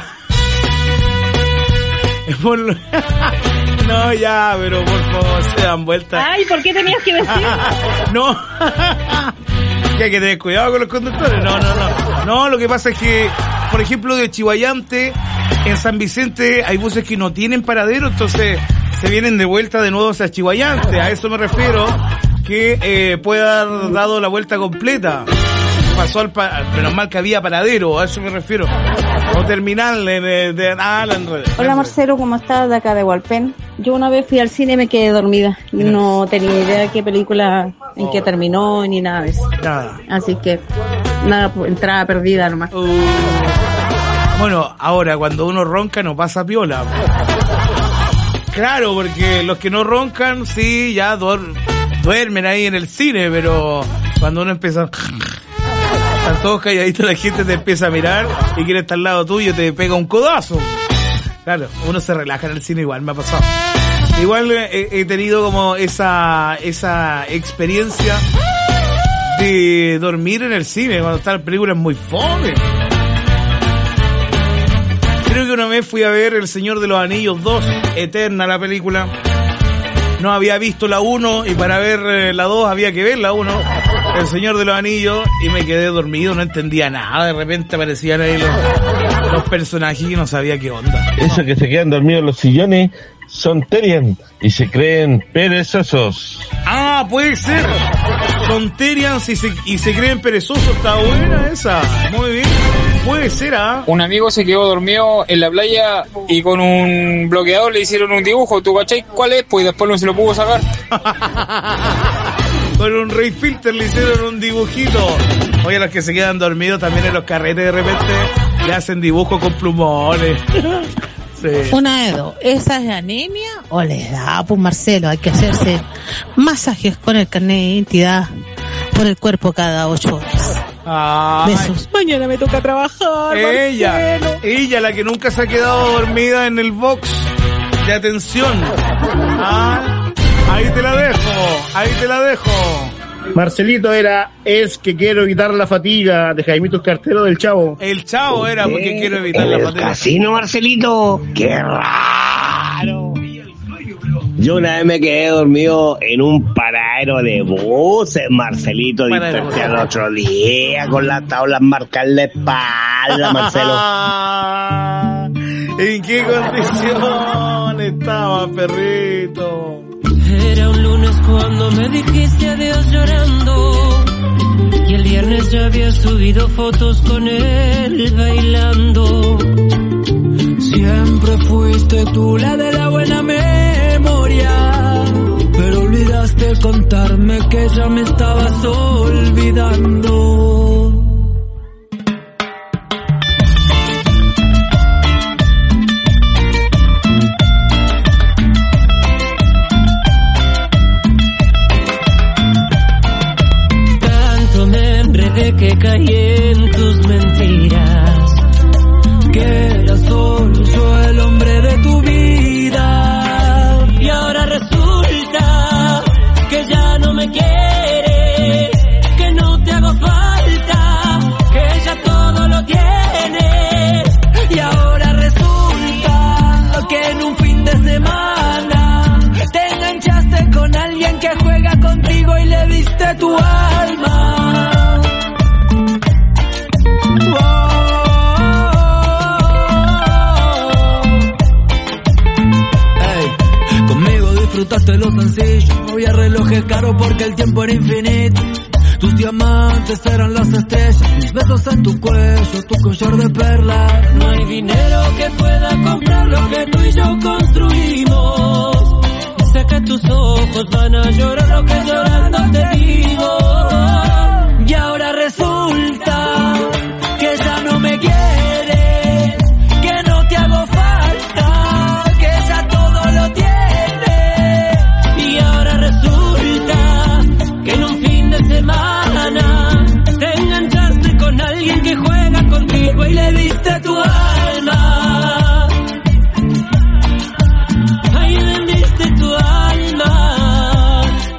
[SPEAKER 6] No, ya, pero por favor, se dan vuelta.
[SPEAKER 12] Ay, ¿por qué tenías que decir?
[SPEAKER 6] No. Que hay que tener cuidado con los conductores. No, lo que pasa es que, por ejemplo, de Chihuayante, en San Vicente, hay buses que no tienen paradero, entonces se vienen de vuelta de nuevo hacia Chihuayante. A eso me refiero, que puede haber dado la vuelta completa. Pasó menos mal que había paradero, a eso me refiero. O terminal
[SPEAKER 17] Hola Marcelo, ¿cómo estás? De acá de Hualpén. Yo una vez fui al cine y me quedé dormida. No tenía idea de qué película, en qué terminó, ni nada de eso.
[SPEAKER 6] Nada.
[SPEAKER 17] Así que, nada, entrada perdida nomás.
[SPEAKER 6] Bueno, ahora cuando uno ronca no pasa piola. Claro, porque los que no roncan, sí, ya duermen ahí en el cine, pero cuando uno empieza... Están todos calladitos, la gente te empieza a mirar y quiere estar al lado tuyo, te pega un codazo. Claro, uno se relaja en el cine, igual me ha pasado. Igual he tenido como esa experiencia de dormir en el cine cuando están las películas muy fome. Creo que una vez fui a ver El Señor de los Anillos 2, eterna la película. No había visto la 1 y para ver la 2 había que ver la 1, El Señor de los Anillos, y me quedé dormido, no entendía nada. De repente aparecían ahí los personajes y no sabía qué onda.
[SPEAKER 23] Esos que se quedan dormidos en los sillones son Terian y se creen perezosos.
[SPEAKER 6] Ah, puede ser. Son Terians y se creen perezosos. Está buena esa. Muy bien. Puede ser, ¿ah?
[SPEAKER 21] Un amigo se quedó dormido en la playa y con un bloqueador le hicieron un dibujo. ¿Tú cachai cuál es? Pues después no se lo pudo sacar.
[SPEAKER 6] Con un ray filter le hicieron un dibujito. Oye, los que se quedan dormidos también en los carretes de repente le hacen dibujos con plumones. Sí.
[SPEAKER 2] Una de dos, ¿esa es anemia o les da? Pues Marcelo, hay que hacerse masajes con el carnet de identidad por el cuerpo cada 8 horas. Besos. Mañana me toca trabajar.
[SPEAKER 6] Ella, la que nunca se ha quedado dormida en el box de atención. Ahí te la dejo.
[SPEAKER 23] Marcelito es que quiero evitar la fatiga de Jaimito Cartero del Chavo.
[SPEAKER 6] El Chavo era porque quiero evitar la fatiga.
[SPEAKER 3] Casino, Marcelito, qué raro. Yo una vez me quedé dormido en un paradero de buses, Marcelito, desperté al otro día con las tablas marcadas en la espalda, Marcelo.
[SPEAKER 6] ¿En qué condición estaba, perrito?
[SPEAKER 7] Era un lunes cuando me dijiste adiós llorando, y el viernes ya había subido fotos con él bailando. Siempre fuiste tú la de la buena memoria, pero olvidaste contarme que ya me estabas olvidando. Que caí en tus mentiras, que era solo yo el hombre de tu vida, y ahora resulta que ya no me quieres, que no te hago falta, que ya todo lo tienes, y ahora resulta que en un fin de semana te enganchaste con alguien que juega contigo y le diste tu alma. Disfrutaste lo sencillo, no había relojes caros porque el tiempo era infinito. Tus diamantes eran las estrellas, mis besos en tu cuello, tu collar de perlas. No hay dinero que pueda comprar lo que tú y yo construimos. Sé que tus ojos van a llorar lo que llorando te digo. Y ahora resulta que ya no me quieres, que no te hago falta, que ya todo lo tienes. Y ahora resulta que en un fin de semana te enganchaste con alguien que juega contigo y le diste tu alma. Ahí vendiste tu alma.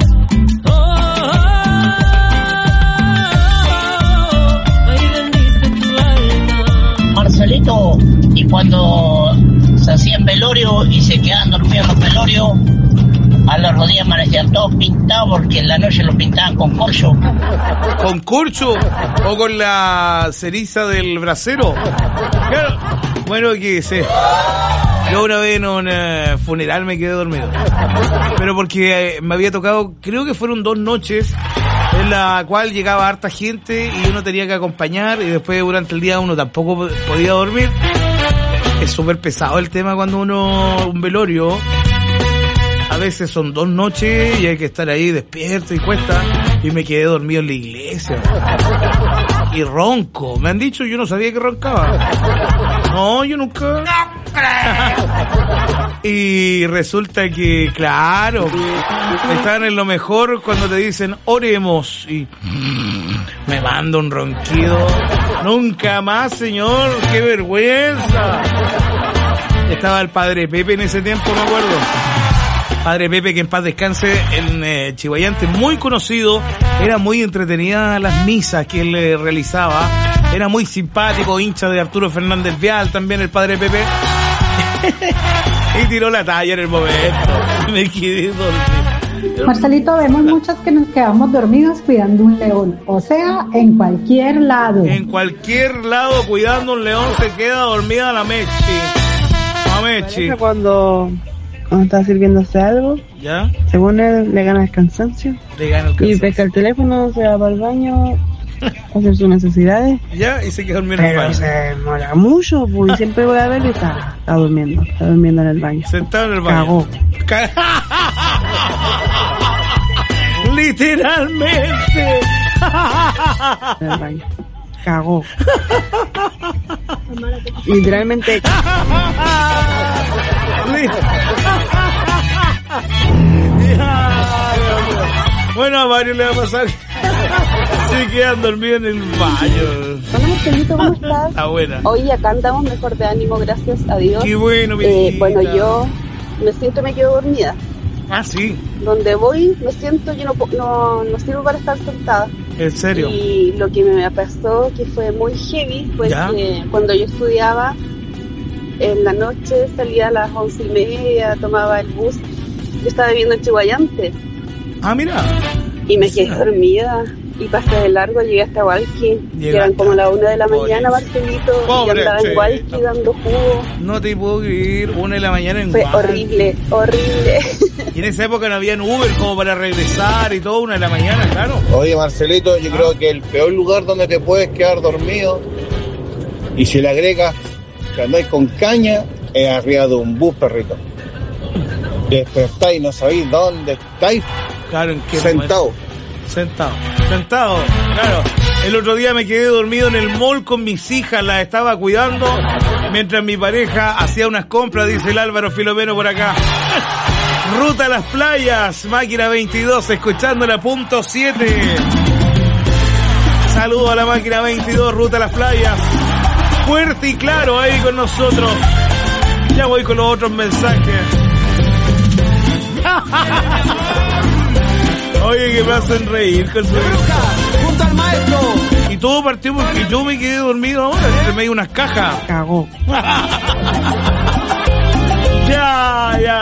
[SPEAKER 7] Ahí vendiste tu alma.
[SPEAKER 11] Marcelito, y cuando se hacían velorio y se quedaban dormidos en los velorios, a los días amanecían todos pintados porque en la noche los pintaban con corcho.
[SPEAKER 6] ¿Con corcho? ¿O con la ceriza del brasero? Claro. Bueno, que sé. Yo una vez en un funeral me quedé dormido. Pero porque me había tocado, creo que fueron 2 noches en la cual llegaba harta gente y uno tenía que acompañar, y después durante el día uno tampoco podía dormir. Es súper pesado el tema cuando un velorio. A veces son 2 noches y hay que estar ahí despierto y cuesta. Y me quedé dormido en la iglesia. Y ronco. Me han dicho, yo no sabía que roncaba. No, yo nunca. Y resulta que, claro, están en lo mejor cuando te dicen oremos y me mando un ronquido. Nunca más, señor, qué vergüenza. Estaba el padre Pepe en ese tiempo, me acuerdo. Padre Pepe, que en paz descanse, en Chihuayante, muy conocido. Era muy entretenida las misas que él realizaba. Era muy simpático, hincha de Arturo Fernández Vial, también el padre Pepe. Y tiró la talla en el momento. Me quedé dormido.
[SPEAKER 8] Marcelito, vemos muchas que nos quedamos dormidos cuidando un león. O sea, en cualquier lado.
[SPEAKER 6] En cualquier lado cuidando un león se queda dormida la Mechi. La Mechi.
[SPEAKER 13] Cuando está sirviéndose algo,
[SPEAKER 6] ¿ya?
[SPEAKER 13] Según él, le gana el cansancio. Y pesca el teléfono, se va para el baño, hacer sus necesidades.
[SPEAKER 6] Ya, y se queda durmiendo en el baño.
[SPEAKER 13] Se demora mucho, pues, y siempre voy a verlo y está durmiendo en el baño.
[SPEAKER 6] Sentado en el baño.
[SPEAKER 13] Cagó.
[SPEAKER 6] Literalmente.
[SPEAKER 13] En el baño. Cagó. Literalmente.
[SPEAKER 6] Bueno, a varios le va a pasar. Se quedan dormidos en el baño.
[SPEAKER 12] Hola, Marcelito, ¿cómo estás?
[SPEAKER 6] Está buena.
[SPEAKER 12] Hoy acá andamos mejor de ánimo, gracias a Dios.
[SPEAKER 6] Qué bueno,
[SPEAKER 12] bueno, yo me quedo dormida.
[SPEAKER 6] Ah, sí.
[SPEAKER 12] Donde voy, me siento, yo no sirvo para estar sentada.
[SPEAKER 6] ¿En serio?
[SPEAKER 12] Y lo que me pasó, que fue muy heavy, fue que cuando yo estudiaba, en la noche salía a las 11:30, tomaba el bus. Yo estaba viviendo en Chihuayante.
[SPEAKER 6] Ah, mira.
[SPEAKER 12] Y me quedé dormida. Y pasé de largo, llegué hasta Hualqui, que eran como las 1 de la mañana, Marcelito, y andaba en Hualqui dando jugo.
[SPEAKER 6] No te puedo creer, 1 de la mañana en
[SPEAKER 12] Fue
[SPEAKER 6] Hualqui.
[SPEAKER 12] horrible.
[SPEAKER 6] Y en esa época no había Uber como para regresar y todo, 1 de la mañana, claro.
[SPEAKER 22] Oye, Marcelito, yo creo que el peor lugar donde te puedes quedar dormido, y si le agregas que andáis con caña, es arriba de un bus, perrito. Despertáis y no sabéis dónde estáis.
[SPEAKER 6] Claro, ¿en qué
[SPEAKER 22] sentado?
[SPEAKER 6] Sentado, claro. El otro día me quedé dormido en el mall con mis hijas, las estaba cuidando, mientras mi pareja hacía unas compras, dice el Álvaro Filomeno por acá. Ruta a las playas, máquina 22, escuchando la punto 7. Saludo a la máquina 22, ruta a las playas. Fuerte y claro ahí con nosotros. Ya voy con los otros mensajes. Oye, que me hacen reír con su hija.
[SPEAKER 5] Junto al maestro.
[SPEAKER 6] Y todo partió porque yo me quedé dormido ahora, entre medio unas cajas.
[SPEAKER 13] Cagó.
[SPEAKER 6] Ya.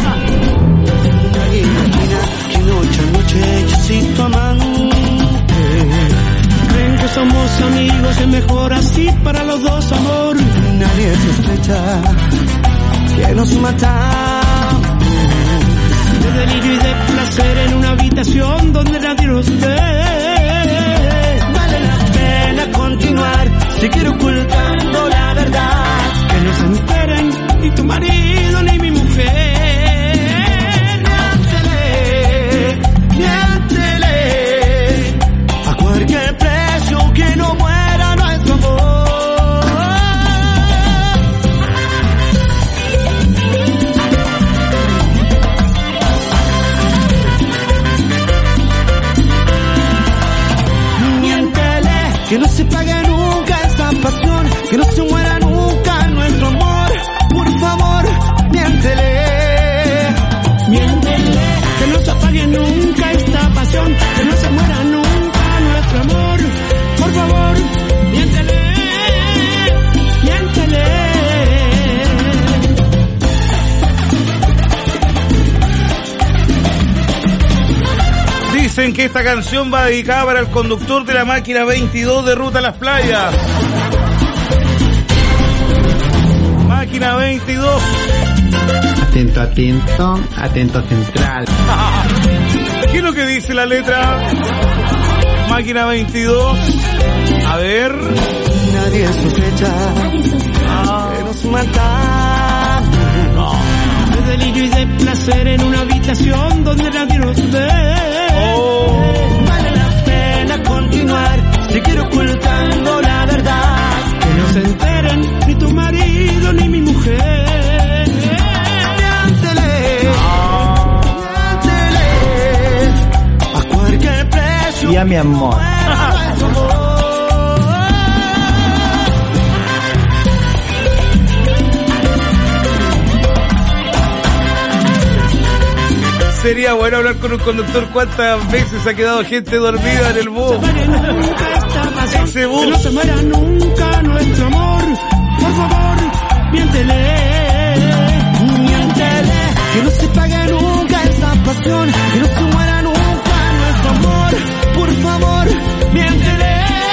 [SPEAKER 5] Imagina que noche a noche yo soy tu amante. Creen que somos amigos, es mejor así para los dos, amor. Nadie sospecha que nos matamos de delirio y de placer en una habitación donde nadie nos ve. Vale la pena continuar, seguir ocultando la verdad, que no se enteren ni tu marido ni mi mujer. Miéntele a cualquier precio, que no muera nuestro amor. Que no se pague nunca esta pasión, que no se muera nunca nuestro amor. Por favor, miéntele. Que no se apague nunca esta pasión, que no se muera nunca nuestro amor. Por favor, miéntele.
[SPEAKER 6] Dicen que esta canción va dedicada para el conductor de la máquina 22 de Ruta a las Playas. Máquina 22.
[SPEAKER 14] Atento central.
[SPEAKER 6] ¿Qué es lo que dice la letra? Máquina 22. A ver.
[SPEAKER 5] Nadie sospecha que nos matamos. De delirio y de placer en una habitación donde nadie nos ve. Vale la pena continuar, seguir ocultando la verdad, que no se enteren ni tu marido
[SPEAKER 6] mi amor. Sería bueno hablar con un conductor cuántas veces ha quedado gente dormida en el bus. Ese bus.
[SPEAKER 5] Que no se muera nunca nuestro amor. Por favor, miéntele. Que no se pague nunca esa pasión. Que no se muera nunca nuestro amor. Por favor, miéntele.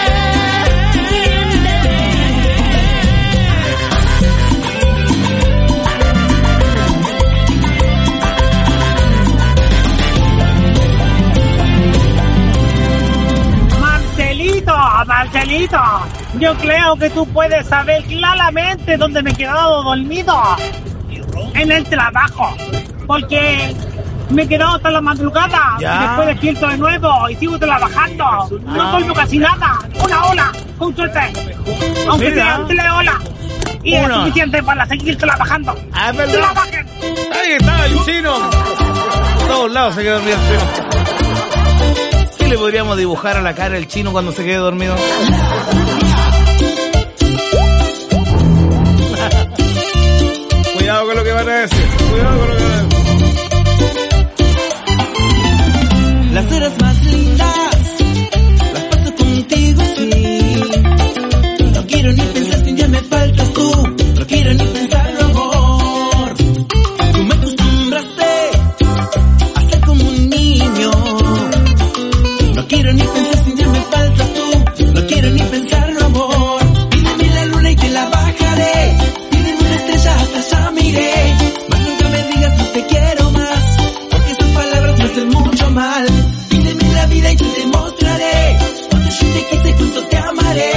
[SPEAKER 4] Marcelito, yo creo que tú puedes saber claramente dónde me he quedado dormido. En el trabajo. Porque me he quedado hasta la madrugada.
[SPEAKER 6] ¿Ya?
[SPEAKER 4] Y después despierto de nuevo y sigo trabajando. No duermo casi nada. Una hora, con suerte. Aunque sean 3 horas. Y es suficiente para seguir trabajando. ¡Trabajen!
[SPEAKER 6] Ahí está el chino. A todos lados se quedó dormido el chino. ¿Qué le podríamos dibujar a la cara al chino cuando se quede dormido? Cuidado con lo que van a decir. Cuidado con lo que van a decir.
[SPEAKER 5] Las horas más lindas las paso contigo, sí. No quiero ni pensar si un día me faltas tú. No quiero ni pensarlo, amor. Tú me acostumbraste a ser como un niño. No quiero ni pensar si un día me faltas tú. No quiero ni pensarlo, amor. Pídeme la luna y te la bajaré. Pídeme una estrella hasta allá miré. Mas nunca me digas no te quiero más, porque esas palabras me hacen mucho mal. Pídeme la vida y te demostraré cuánto yo te quise y cuánto te amaré.